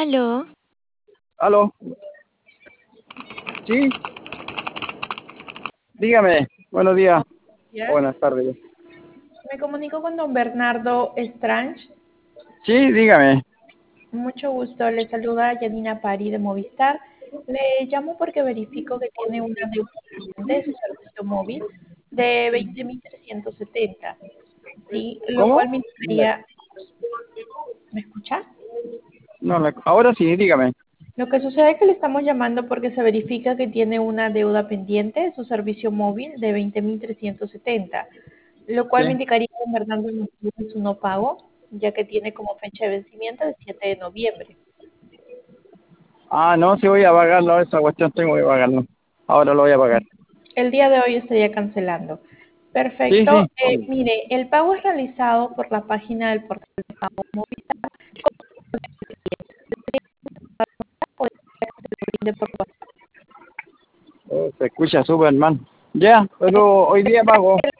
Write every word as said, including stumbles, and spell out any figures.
Aló, Aló, sí, dígame, buenos días, o Días. buenas tardes. Me comunico con don Bernardo Strange. Sí, dígame, Mucho gusto. Le saluda Yanina Pari de Movistar. Le llamo porque verifico que tiene una deuda de su servicio móvil de veinte mil trescientos setenta. Sí, lo ¿cómo? cual me No la- indicaría. ¿Me escucha? no la- ahora sí, dígame. Lo que sucede es que le estamos llamando porque se verifica que tiene una deuda pendiente de su servicio móvil de veinte mil trescientos setenta, lo cual me Sí. indicaría que don Bernardo el motivo de su no pago, ya que tiene como fecha de vencimiento el siete de noviembre. Ah, no, sí voy a pagarlo, esa cuestión tengo que pagarlo. Ahora lo voy a pagar. El día de hoy estaría cancelando. Sí, Perfecto. sí, Eh, obvio. mire, el pago es realizado por la página del portal de pago móvil de por WhatsApp. Oh, se escucha súper mal. Ya, pero hoy día pago.